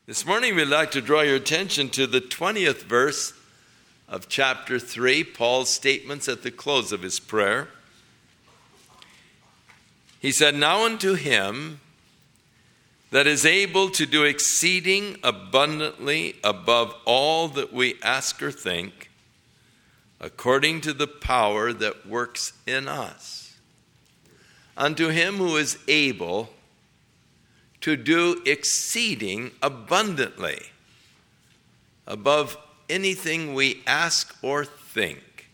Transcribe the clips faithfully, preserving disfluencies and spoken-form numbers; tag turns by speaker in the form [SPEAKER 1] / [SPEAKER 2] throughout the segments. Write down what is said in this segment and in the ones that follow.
[SPEAKER 1] This morning we'd like to draw your attention to the twentieth verse of chapter three, Paul's statements at the close of his prayer. He said, "Now unto him that is able to do exceeding abundantly above all that we ask or think, according to the power that works in us. Unto him who is able to do exceeding abundantly above anything we ask or think."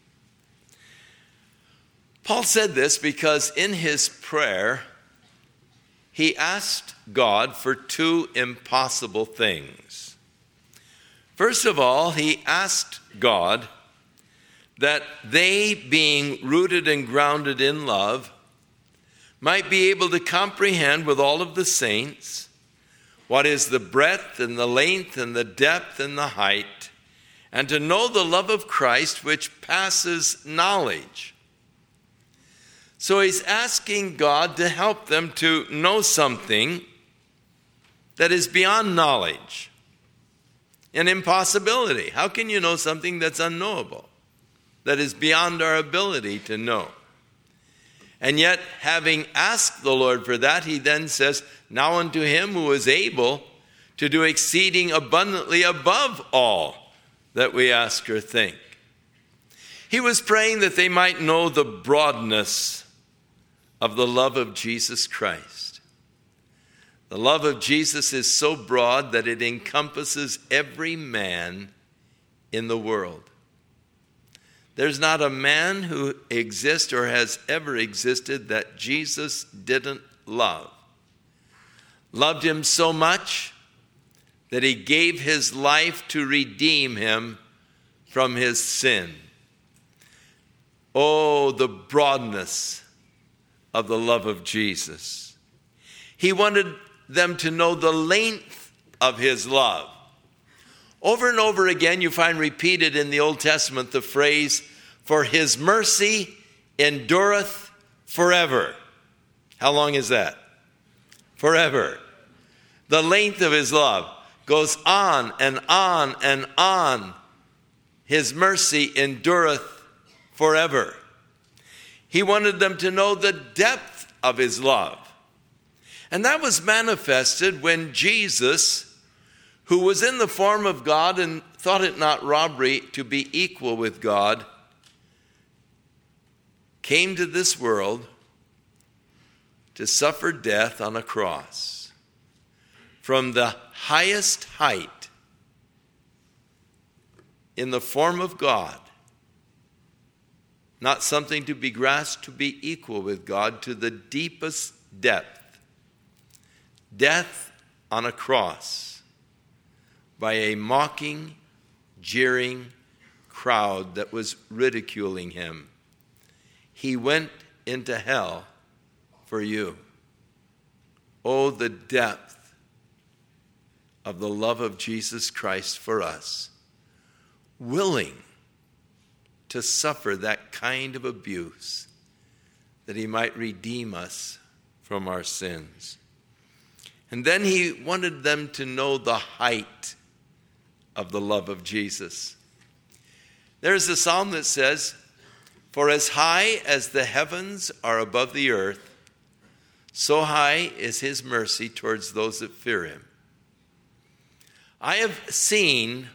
[SPEAKER 1] Paul said this because in his prayer, he asked God for two impossible things. First of all, he asked God that they, being rooted and grounded in love, might be able to comprehend with all of the saints what is the breadth and the length and the depth and the height, and to know the love of Christ which passes knowledge. So he's asking God to help them to know something that is beyond knowledge, an impossibility. How can you know something that's unknowable, that is beyond our ability to know? And yet, having asked the Lord for that, he then says, "Now unto him who is able to do exceeding abundantly above all that we ask or think." He was praying that they might know the broadness of the love of Jesus Christ. The love of Jesus is so broad that it encompasses every man in the world. There's not a man who exists or has ever existed that Jesus didn't love. Loved him so much that he gave his life to redeem him from his sin. Oh, the broadness of the love of Jesus. He wanted them to know the length of his love. Over and over again, you find repeated in the Old Testament the phrase, "For his mercy endureth forever." How long is that? Forever. The length of his love goes on and on and on. His mercy endureth forever. He wanted them to know the depth of his love. And that was manifested when Jesus, who was in the form of God and thought it not robbery to be equal with God, came to this world to suffer death on a cross. From the highest height, in the form of God, not something to be grasped, to be equal with God, to the deepest depth. Death on a cross by a mocking, jeering crowd that was ridiculing him. He went into hell for you. Oh, the depth of the love of Jesus Christ for us, willing to suffer that kind of abuse that he might redeem us from our sins. And then he wanted them to know the height of the love of Jesus. There's a psalm that says, "For as high as the heavens are above the earth, so high is his mercy towards those that fear him." I have seen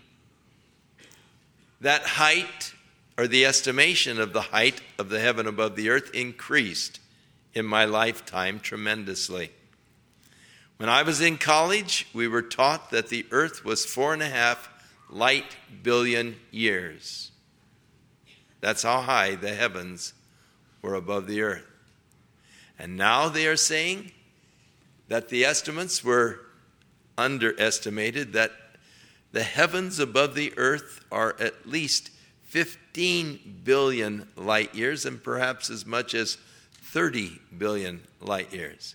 [SPEAKER 1] that height, or the estimation of the height of the heaven above the earth, increased in my lifetime tremendously. When I was in college, we were taught that the earth was four and a half light billion years. That's how high the heavens were above the earth. And now they are saying that the estimates were underestimated, that the heavens above the earth are at least fifteen billion light years and perhaps as much as thirty billion light years.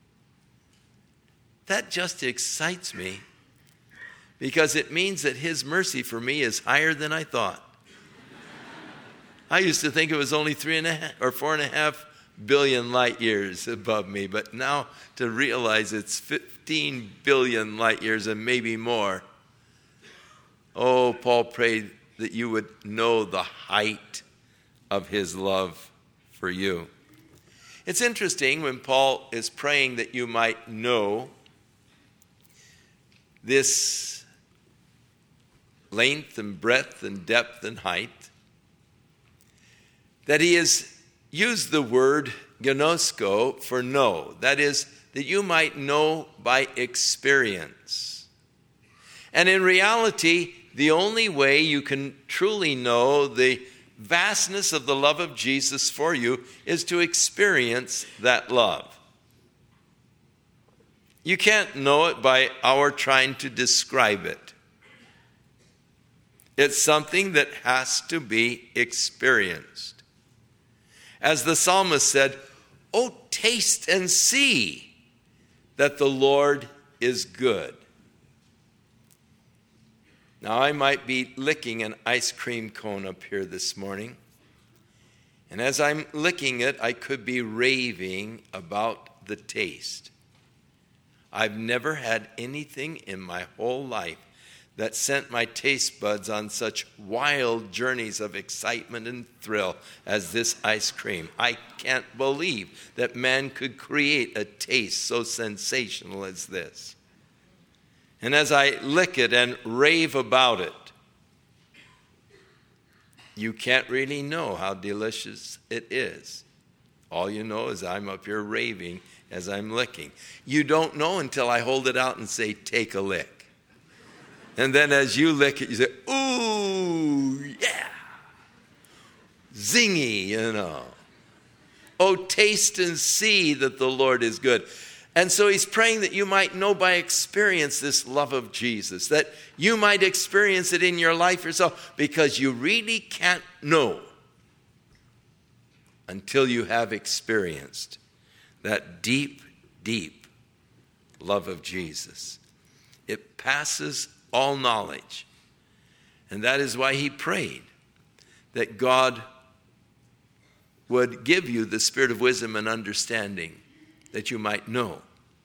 [SPEAKER 1] That just excites me because it means that his mercy for me is higher than I thought. I used to think it was only three and a half or four and a half billion light years above me, but now to realize it's fifteen billion light years and maybe more. Oh, Paul prayed that you would know the height of his love for you. It's interesting when Paul is praying that you might know this length and breadth and depth and height, that he has used the word gnosko for know. That is, that you might know by experience. And in reality, the only way you can truly know the vastness of the love of Jesus for you is to experience that love. You can't know it by our trying to describe it. It's something that has to be experienced. As the psalmist said, "Oh, taste and see that the Lord is good." Now, I might be licking an ice cream cone up here this morning, and as I'm licking it, I could be raving about the taste. I've never had anything in my whole life that sent my taste buds on such wild journeys of excitement and thrill as this ice cream. I can't believe that man could create a taste so sensational as this. And as I lick it and rave about it, you can't really know how delicious it is. All you know is I'm up here raving as I'm licking. You don't know until I hold it out and say, "Take a lick." And then as you lick it, you say, "Ooh, yeah. Zingy, you know. Oh, taste and see that the Lord is good." And so he's praying that you might know by experience this love of Jesus, that you might experience it in your life yourself, because you really can't know until you have experienced that deep, deep love of Jesus. It passes all knowledge. And that is why he prayed that God would give you the spirit of wisdom and understanding, that you might know.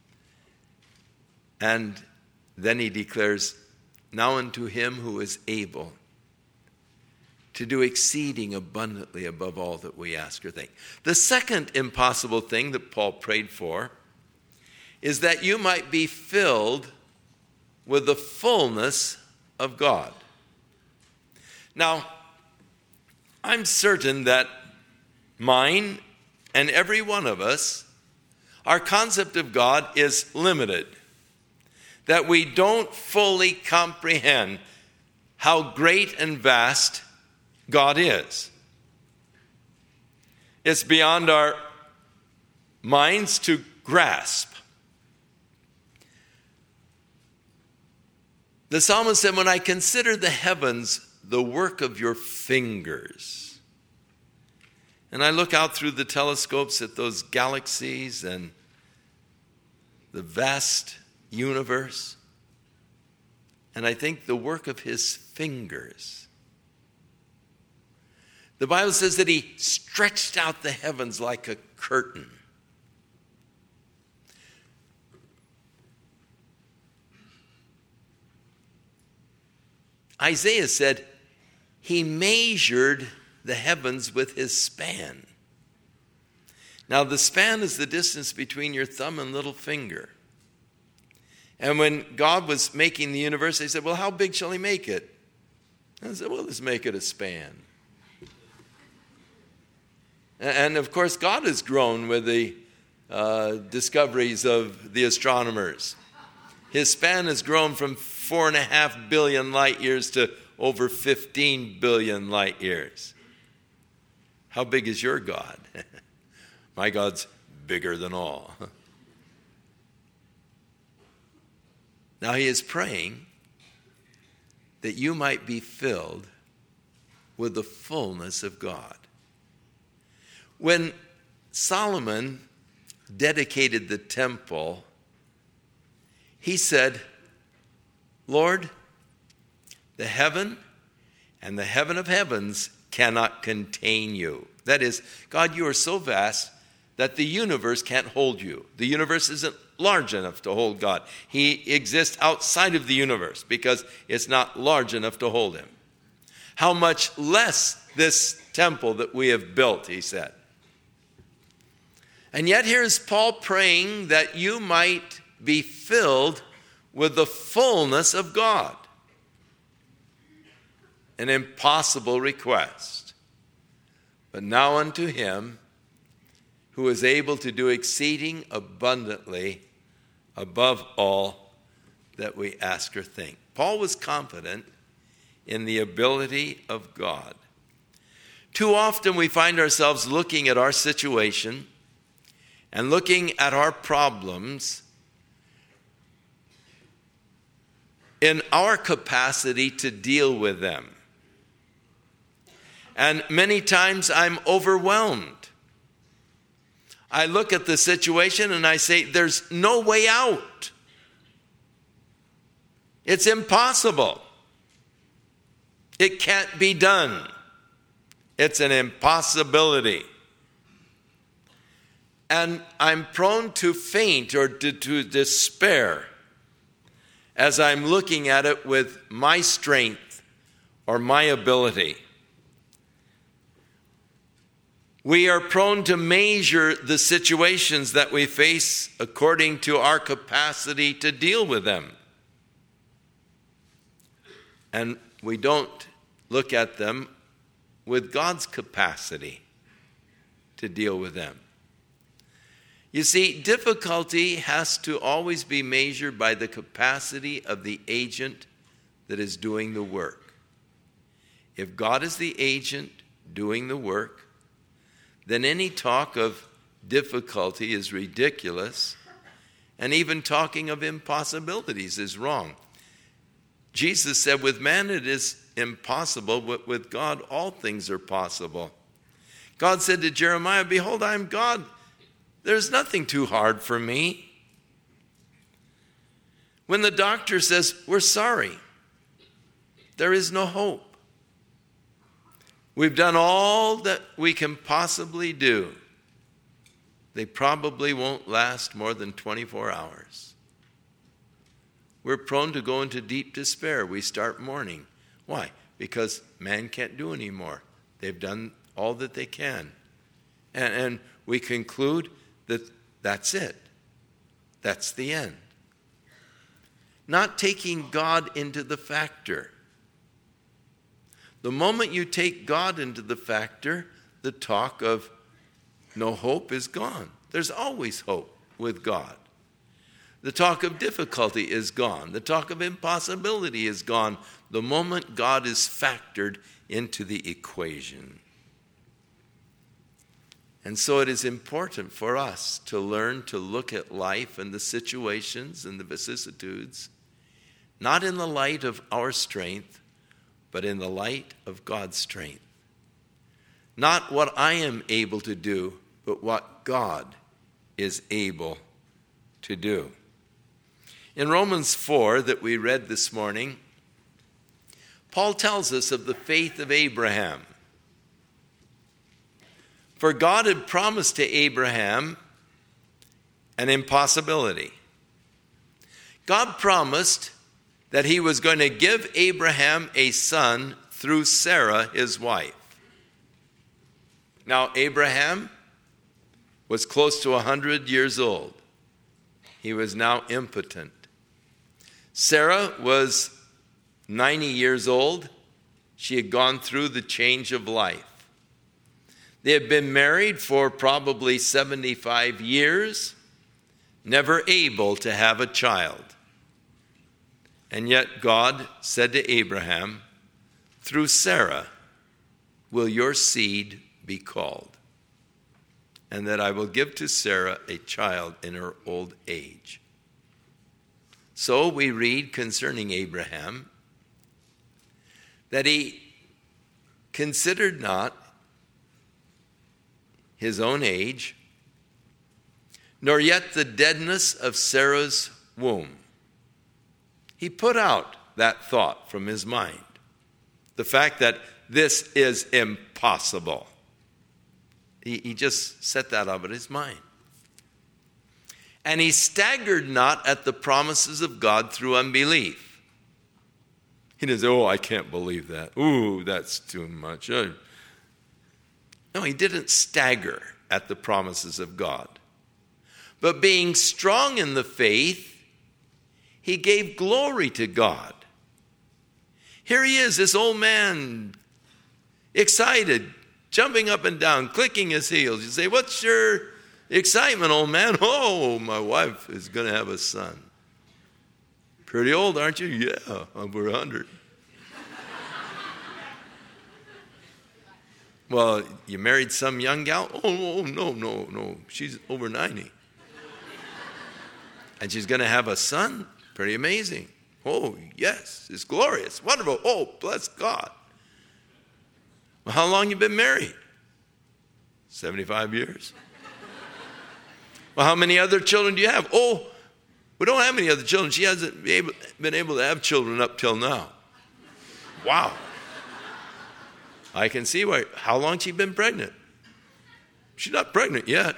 [SPEAKER 1] And then he declares, "Now unto him who is able to do exceeding abundantly above all that we ask or think." The second impossible thing that Paul prayed for is that you might be filled with the fullness of God. Now, I'm certain that mine and every one of us, our concept of God is limited, that we don't fully comprehend how great and vast God is. It's beyond our minds to grasp. The psalmist said, "When I consider the heavens, the work of your fingers," and I look out through the telescopes at those galaxies and the vast universe, and I think the work of his fingers. The Bible says that he stretched out the heavens like a curtain. Isaiah said he measured the heavens with his span. Now, the span is the distance between your thumb and little finger. And when God was making the universe, they said, "Well, how big shall he make it?" And I said, "Well, let's make it a span." And of course, God has grown with the uh, discoveries of the astronomers. His span has grown from four and a half billion light years to over fifteen billion light years. How big is your God? My God's bigger than all. Now he is praying that you might be filled with the fullness of God. When Solomon dedicated the temple, he said, "Lord, the heaven and the heaven of heavens cannot contain you." That is, God, you are so vast that the universe can't hold you. The universe isn't large enough to hold God. He exists outside of the universe because it's not large enough to hold him. How much less this temple that we have built, he said. And yet here's Paul praying that you might be filled with the fullness of God. An impossible request. But now unto him who is able to do exceeding abundantly above all that we ask or think. Paul was confident in the ability of God. Too often we find ourselves looking at our situation and looking at our problems in our capacity to deal with them. And many times I'm overwhelmed. I look at the situation and I say, there's no way out. It's impossible. It can't be done. It's an impossibility. And I'm prone to faint or to, to despair as I'm looking at it with my strength or my ability. We are prone to measure the situations that we face according to our capacity to deal with them. And we don't look at them with God's capacity to deal with them. You see, difficulty has to always be measured by the capacity of the agent that is doing the work. If God is the agent doing the work, then any talk of difficulty is ridiculous, and even talking of impossibilities is wrong. Jesus said, with man it is impossible, but with God all things are possible. God said to Jeremiah, behold, I am God. There's nothing too hard for me. When the doctor says, we're sorry, there is no hope. We've done all that we can possibly do. They probably won't last more than twenty-four hours. We're prone to go into deep despair. We start mourning. Why? Because man can't do anymore. They've done all that they can. And, and we conclude that that's it. That's the end. Not taking God into the factor. The moment you take God into the factor, the talk of no hope is gone. There's always hope with God. The talk of difficulty is gone. The talk of impossibility is gone the moment God is factored into the equation. And so it is important for us to learn to look at life and the situations and the vicissitudes, not in the light of our strength, but in the light of God's strength. Not what I am able to do, but what God is able to do. In Romans four that we read this morning, Paul tells us of the faith of Abraham. For God had promised to Abraham an impossibility. God promised that he was going to give Abraham a son through Sarah, his wife. Now, Abraham was close to one hundred years old. He was now impotent. Sarah was ninety years old. She had gone through the change of life. They had been married for probably seventy-five years, never able to have a child. And yet God said to Abraham, through Sarah will your seed be called, and that I will give to Sarah a child in her old age. So we read concerning Abraham that he considered not his own age, nor yet the deadness of Sarah's womb. He put out that thought from his mind. The fact that this is impossible. He, he just set that up in his mind. And he staggered not at the promises of God through unbelief. He didn't say, oh, I can't believe that. Ooh, that's too much. No, he didn't stagger at the promises of God. But being strong in the faith, he gave glory to God. Here he is, this old man, excited, jumping up and down, clicking his heels. You say, what's your excitement, old man? Oh, my wife is going to have a son. Pretty old, aren't you? Yeah, over a hundred. Well, you married some young gal? Oh, oh, no, no, no. She's over ninety. And she's going to have a son? Pretty amazing. Oh, yes, it's glorious, wonderful. Oh, bless God. Well, how long you been married? seventy-five years. Well, how many other children do you have? Oh, we don't have any other children. She hasn't been able to have children up till now. Wow. I can see why. How long she been pregnant? She's not pregnant yet.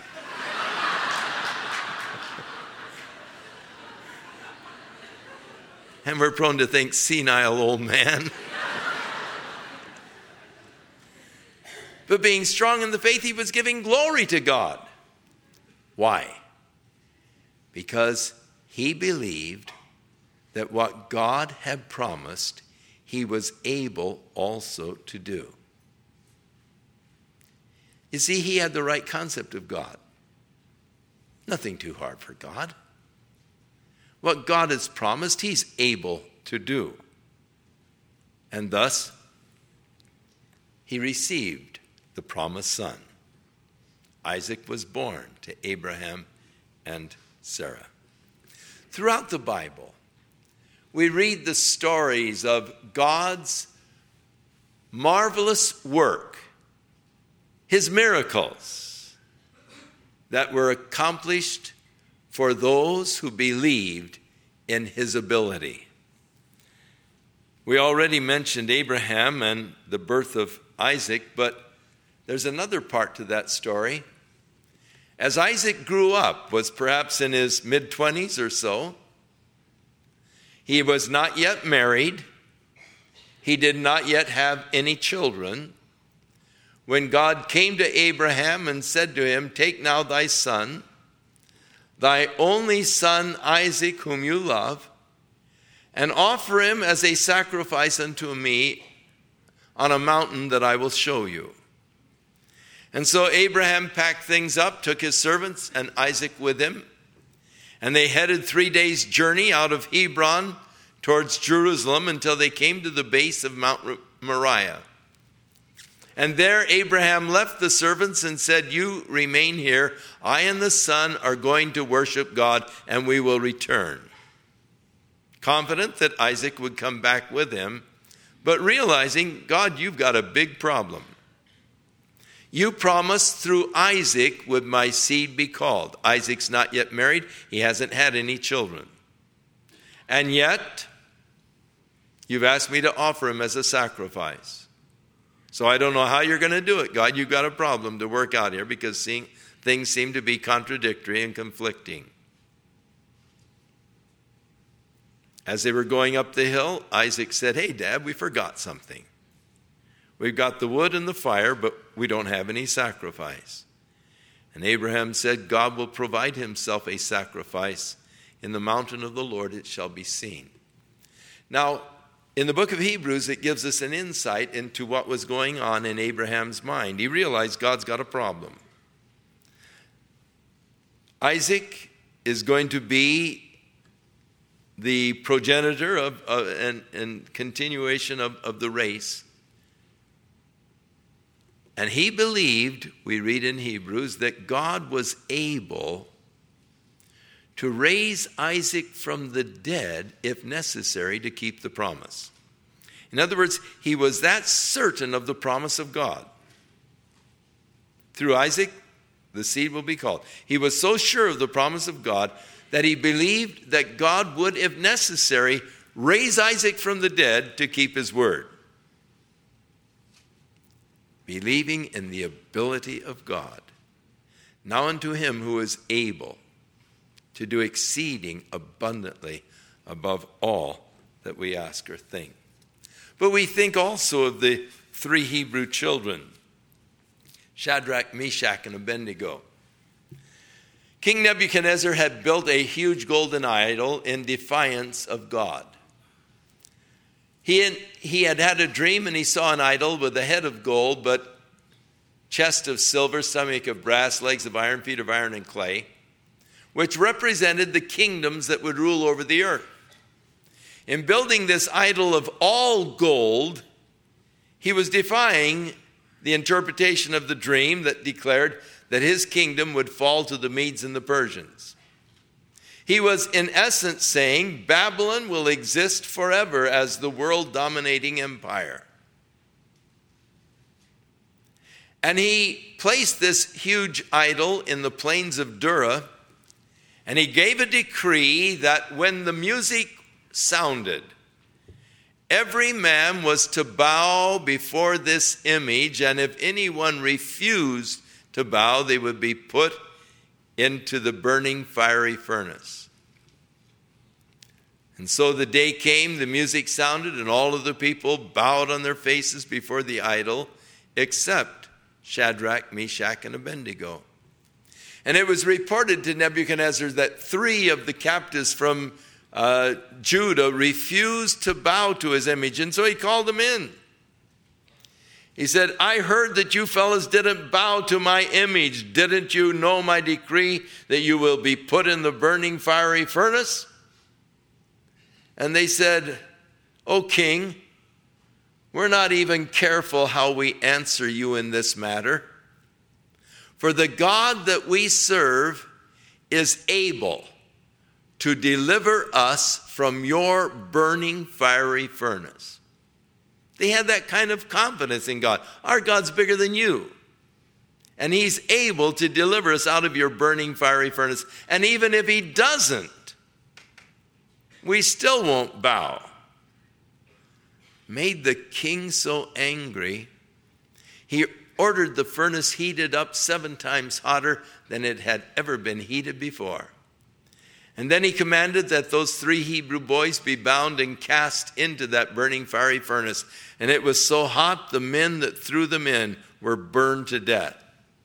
[SPEAKER 1] And we're prone to think, senile old man. But being strong in the faith, he was giving glory to God. Why? Because he believed that what God had promised, he was able also to do. You see, he had the right concept of God. Nothing too hard for God. What God has promised, he's able to do. And thus, he received the promised son. Isaac was born to Abraham and Sarah. Throughout the Bible, we read the stories of God's marvelous work, his miracles that were accomplished for those who believed in his ability. We already mentioned Abraham and the birth of Isaac, but there's another part to that story. As Isaac grew up, was perhaps in his mid-twenties or so, he was not yet married. He did not yet have any children. When God came to Abraham and said to him, take now thy son, thy only son Isaac, whom you love, and offer him as a sacrifice unto me on a mountain that I will show you. And so Abraham packed things up, took his servants and Isaac with him, and they headed three days' journey out of Hebron towards Jerusalem until they came to the base of Mount Moriah. And there Abraham left the servants and said, you remain here. I and the son are going to worship God, and we will return. Confident that Isaac would come back with him, but realizing, God, you've got a big problem. You promised through Isaac would my seed be called. Isaac's not yet married. He hasn't had any children. And yet, you've asked me to offer him as a sacrifice. So I don't know how you're going to do it, God. You've got a problem to work out here because seeing, things seem to be contradictory and conflicting. As they were going up the hill, Isaac said, hey, Dad, we forgot something. We've got the wood and the fire, but we don't have any sacrifice. And Abraham said, God will provide himself a sacrifice. In the mountain of the Lord it shall be seen. Now, in the book of Hebrews, it gives us an insight into what was going on in Abraham's mind. He realized God's got a problem. Isaac is going to be the progenitor of uh, and, and continuation of, of the race. And he believed, we read in Hebrews, that God was able to raise Isaac from the dead, if necessary, to keep the promise. In other words, he was that certain of the promise of God. Through Isaac, the seed will be called. He was so sure of the promise of God that he believed that God would, if necessary, raise Isaac from the dead to keep his word. believing in the ability of God. Now unto him who is able to do exceeding abundantly above all that we ask or think. But we think also of the three Hebrew children, Shadrach, Meshach, and Abednego. King Nebuchadnezzar had built a huge golden idol in defiance of God. He had, he had had a dream, and he saw an idol with a head of gold, but chest of silver, stomach of brass, legs of iron, feet of iron and clay, which represented the kingdoms that would rule over the earth. In building this idol of all gold, he was defying the interpretation of the dream that declared that his kingdom would fall to the Medes and the Persians. He was in essence saying Babylon will exist forever as the world-dominating empire. And he placed this huge idol in the plains of Dura, and he gave a decree that when the music sounded, every man was to bow before this image, and if anyone refused to bow, they would be put into the burning fiery furnace. And so the day came, the music sounded, and all of the people bowed on their faces before the idol, except Shadrach, Meshach, and Abednego. And it was reported to Nebuchadnezzar that three of the captives from uh, Judah refused to bow to his image, and so he called them in. He said, I heard that you fellas didn't bow to my image. Didn't you know my decree that you will be put in the burning fiery furnace? And they said, O king, we're not even careful how we answer you in this matter. For the God that we serve is able to deliver us from your burning fiery furnace. They had that kind of confidence in God. Our God's bigger than you. And he's able to deliver us out of your burning fiery furnace. And even if he doesn't, we still won't bow. Made the king so angry, he ordered the furnace heated up seven times hotter than it had ever been heated before. And then he commanded that those three Hebrew boys be bound and cast into that burning fiery furnace. And it was so hot, the men that threw them in were burned to death.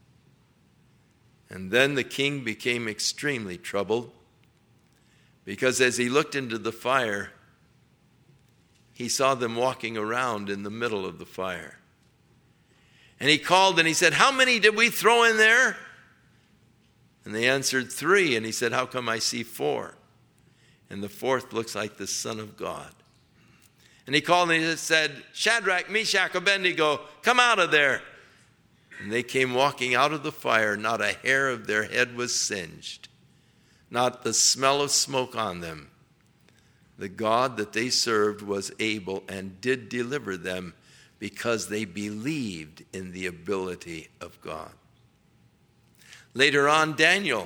[SPEAKER 1] And then the king became extremely troubled, because as he looked into the fire, he saw them walking around in the middle of the fire. And he called and he said, how many did we throw in there? And they answered, three. And he said, how come I see four? And the fourth looks like the Son of God. And he called and he said, Shadrach, Meshach, Abednego, come out of there. And they came walking out of the fire. Not a hair of their head was singed, not the smell of smoke on them. The God that they served was able and did deliver them because they believed in the ability of God. Later on, Daniel,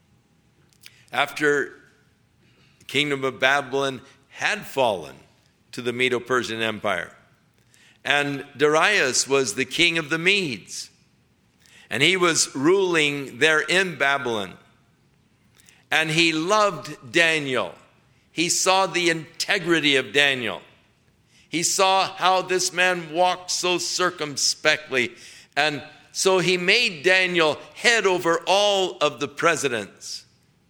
[SPEAKER 1] after the kingdom of Babylon had fallen to the Medo-Persian Empire, and Darius was the king of the Medes, and he was ruling there in Babylon, and he loved Daniel. He saw the integrity of Daniel. He saw how this man walked so circumspectly, and so he made Daniel head over all of the presidents.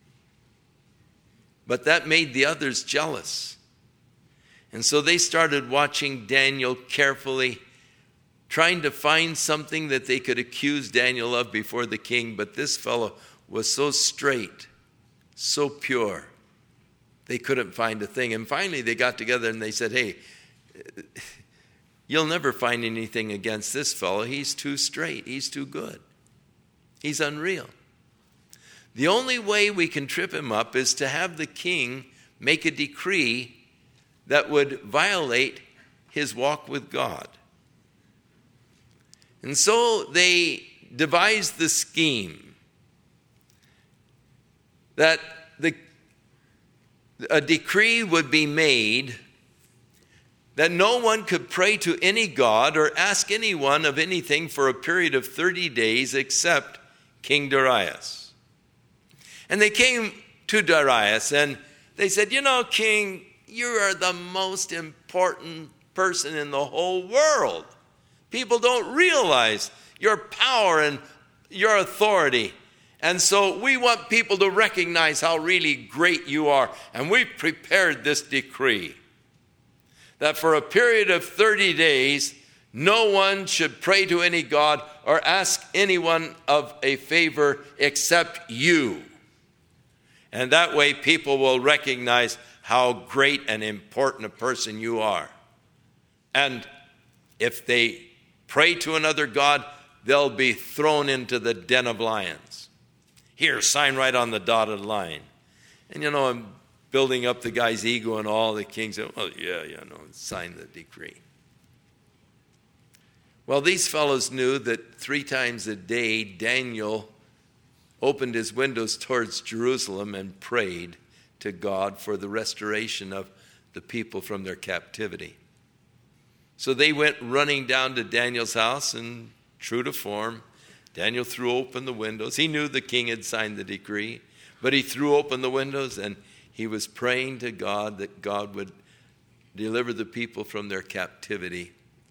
[SPEAKER 1] But that made the others jealous. And so they started watching Daniel carefully, trying to find something that they could accuse Daniel of before the king. But this fellow was so straight, so pure, they couldn't find a thing. And finally they got together and they said, hey, you'll never find anything against this fellow. He's too straight. He's too good. He's unreal. The only way we can trip him up is to have the king make a decree that would violate his walk with God. And so they devised the scheme that the, a decree would be made that no one could pray to any god or ask anyone of anything for a period of thirty days except King Darius. And they came to Darius and they said, you know, King, you are the most important person in the whole world. People don't realize your power and your authority. And so we want people to recognize how really great you are. And we've prepared this decree that for a period of thirty days, no one should pray to any god or ask anyone of a favor except you. And that way people will recognize how great and important a person you are. And if they pray to another god, they'll be thrown into the den of lions. Here, sign right on the dotted line. And you know, I'm building up the guy's ego and all. The king said, well, yeah, yeah, no, sign the decree. Well, these fellows knew that three times a day, Daniel opened his windows towards Jerusalem and prayed to God for the restoration of the people from their captivity. So they went running down to Daniel's house, and true to form, Daniel threw open the windows. He knew the king had signed the decree, but he threw open the windows and he was praying to God that God would deliver the people from their captivity.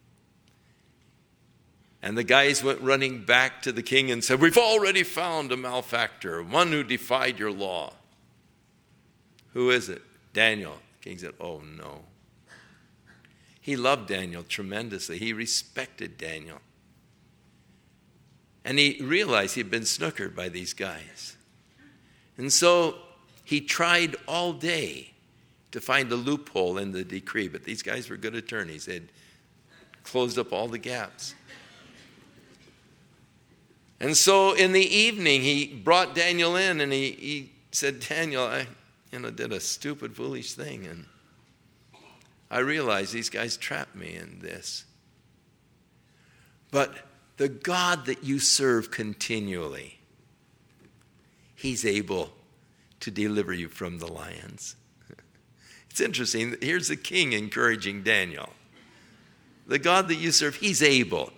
[SPEAKER 1] And the guys went running back to the king and said, we've already found a malefactor, one who defied your law. Who is it? Daniel. The king said, oh no. He loved Daniel tremendously. He respected Daniel. And he realized he'd been snookered by these guys. And so he tried all day to find a loophole in the decree. But these guys were good attorneys. They had closed up all the gaps. And so in the evening, he brought Daniel in and he, he said, Daniel, I you know, did a stupid, foolish thing. And I realized these guys trapped me in this. But the God that you serve continually, he's able to deliver you from the lions. It's interesting. Here's the king encouraging Daniel. The God that you serve, he's able.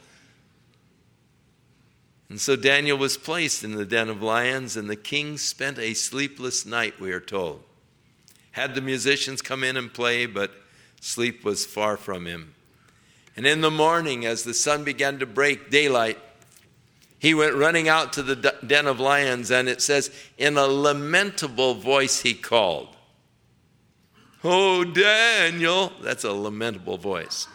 [SPEAKER 1] And so Daniel was placed in the den of lions, and the king spent a sleepless night, we are told. Had the musicians come in and play, but sleep was far from him. And in the morning, as the sun began to break daylight, he went running out to the den of lions, and it says, in a lamentable voice he called, oh, Daniel. That's a lamentable voice.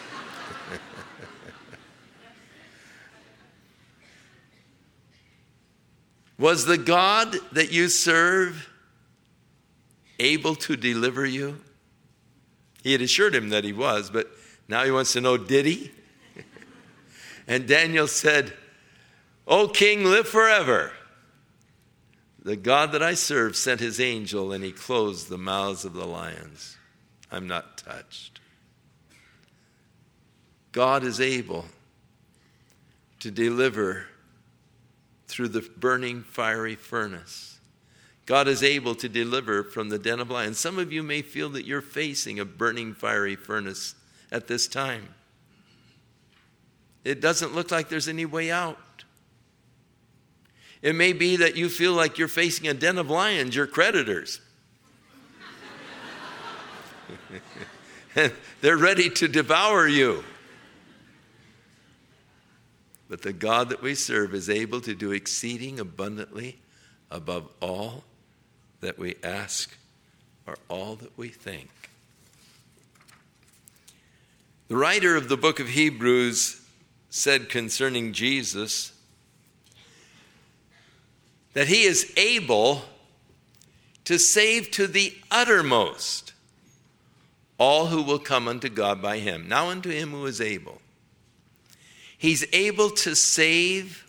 [SPEAKER 1] Was the God that you serve able to deliver you? He had assured him that he was, but now he wants to know, did he? And Daniel said, O king, live forever. The God that I serve sent his angel, and he closed the mouths of the lions. I'm not touched. God is able to deliver through the burning fiery furnace. God is able to deliver from the den of lions. Some of you may feel that you're facing a burning fiery furnace at this time. It doesn't look like there's any way out. It may be that you feel like you're facing a den of lions, your creditors. And they're ready to devour you. But the God that we serve is able to do exceeding abundantly above all that we ask or all that we think. The writer of the book of Hebrews said concerning Jesus that he is able to save to the uttermost all who will come unto God by him. Now unto him who is able. He's able to save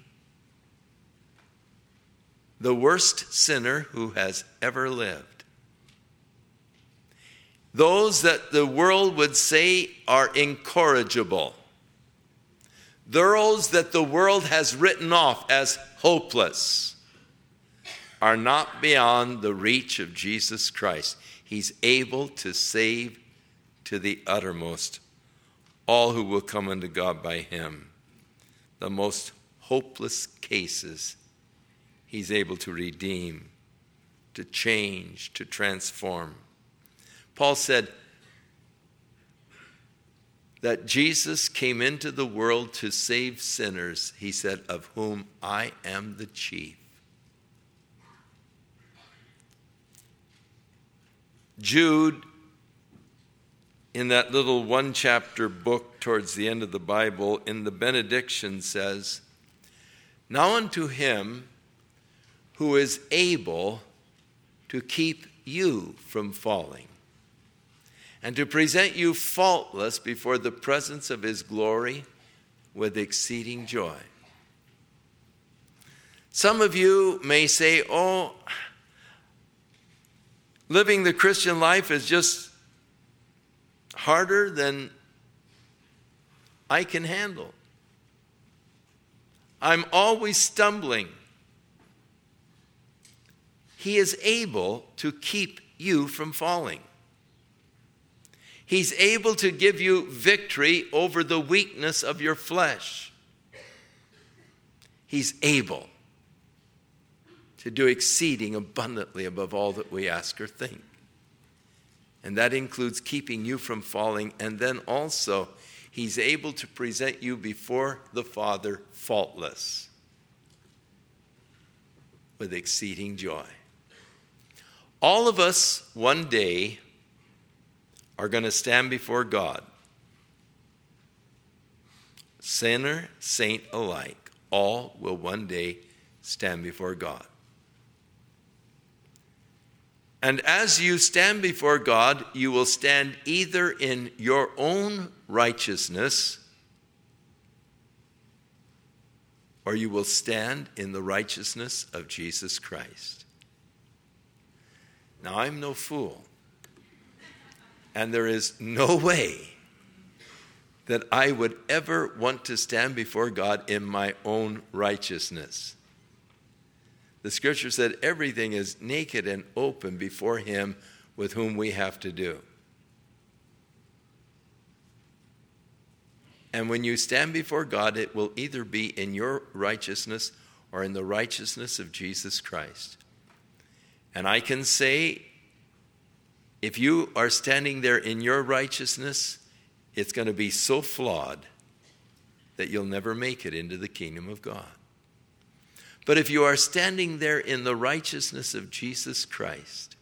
[SPEAKER 1] the worst sinner who has ever lived. Those that the world would say are incorrigible. Those that the world has written off as hopeless are not beyond the reach of Jesus Christ. He's able to save to the uttermost all who will come unto God by him. The most hopeless cases he's able to redeem, to change, to transform. Paul said that Jesus came into the world to save sinners, he said, of whom I am the chief. Jude, in that little one-chapter book towards the end of the Bible, in the benediction says, now unto him who is able to keep you from falling, and to present you faultless before the presence of his glory with exceeding joy. Some of you may say, oh, living the Christian life is just harder than I can handle. I'm always stumbling. He is able to keep you from falling. He's able to give you victory over the weakness of your flesh. He's able to do exceeding abundantly above all that we ask or think. And that includes keeping you from falling. And then also, he's able to present you before the Father faultless with exceeding joy. All of us one day are going to stand before God. Sinner, saint alike, all will one day stand before God. And as you stand before God, you will stand either in your own righteousness or you will stand in the righteousness of Jesus Christ. Now, I'm no fool, and there is no way that I would ever want to stand before God in my own righteousness. The scripture said everything is naked and open before him with whom we have to do. And when you stand before God, it will either be in your righteousness or in the righteousness of Jesus Christ. And I can say, if you are standing there in your righteousness, it's going to be so flawed that you'll never make it into the kingdom of God. But if you are standing there in the righteousness of Jesus Christ,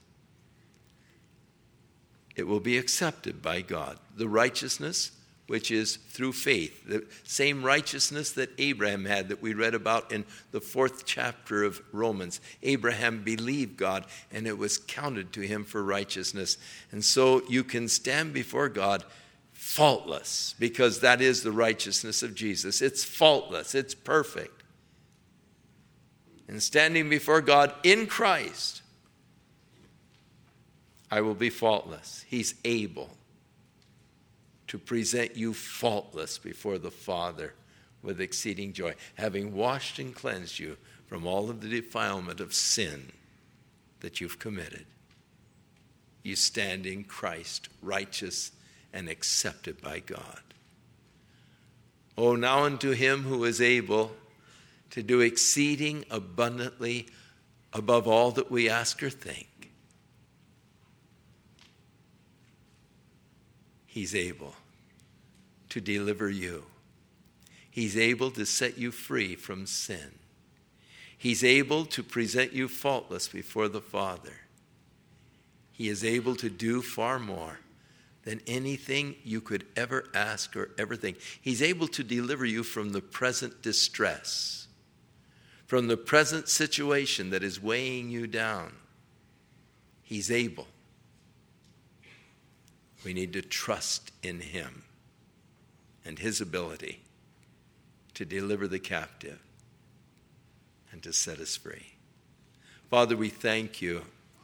[SPEAKER 1] it will be accepted by God. The righteousness which is through faith, the same righteousness that Abraham had that we read about in the fourth chapter of Romans. Abraham believed God, and it was counted to him for righteousness. And so you can stand before God faultless, because that is the righteousness of Jesus. It's faultless. It's perfect. And standing before God in Christ, I will be faultless. He's able to present you faultless before the Father with exceeding joy, having washed and cleansed you from all of the defilement of sin that you've committed. You stand in Christ, righteous and accepted by God. Oh, now unto him who is able to do exceeding abundantly above all that we ask or think. He's able to deliver you. He's able to set you free from sin. He's able to present you faultless before the Father. He is able to do far more than anything you could ever ask or ever think. He's able to deliver you from the present distress, from the present situation that is weighing you down. He's able. We need to trust in him and his ability to deliver the captive and to set us free. Father, we thank you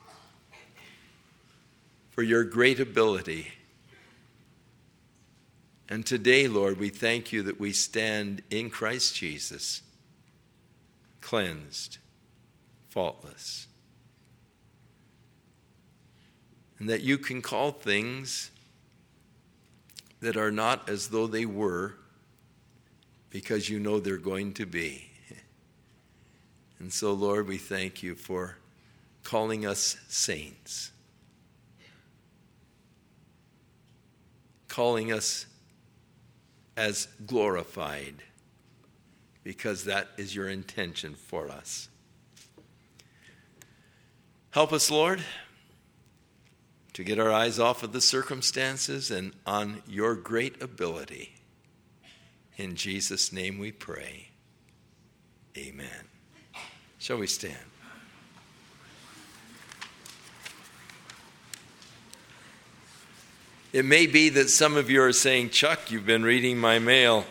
[SPEAKER 1] for your great ability. And today, Lord, we thank you that we stand in Christ Jesus, cleansed, faultless. And that you can call things that are not as though they were, because you know they're going to be. And so, Lord, we thank you for calling us saints, calling us as glorified, because that is your intention for us. Help us, Lord, to get our eyes off of the circumstances and on your great ability. In Jesus' name we pray. Amen. Shall we stand? It may be that some of you are saying, Chuck, you've been reading my mail.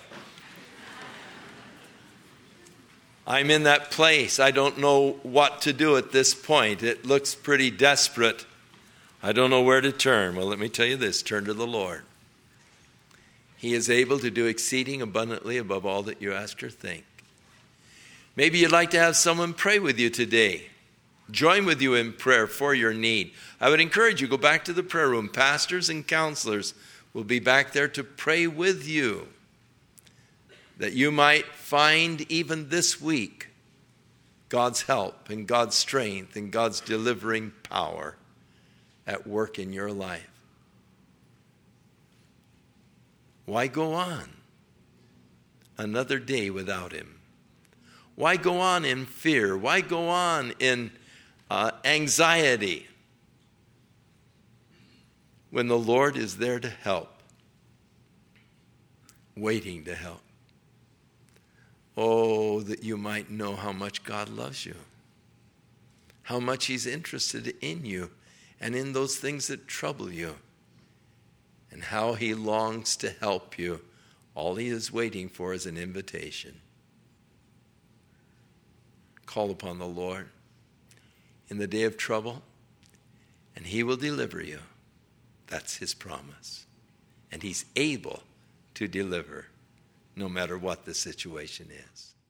[SPEAKER 1] I'm in that place. I don't know what to do at this point. It looks pretty desperate. I don't know where to turn. Well, let me tell you this. Turn to the Lord. He is able to do exceeding abundantly above all that you ask or think. Maybe you'd like to have someone pray with you today. Join with you in prayer for your need. I would encourage you, go back to the prayer room. Pastors and counselors will be back there to pray with you, that you might find even this week God's help and God's strength and God's delivering power at work in your life. Why go on another day without him? Why go on in fear? Why go on in uh, anxiety when the Lord is there to help, waiting to help? Oh, that you might know how much God loves you, how much he's interested in you and in those things that trouble you, and how he longs to help you. All he is waiting for is an invitation. Call upon the Lord in the day of trouble, and he will deliver you. That's his promise. And he's able to deliver no matter what the situation is.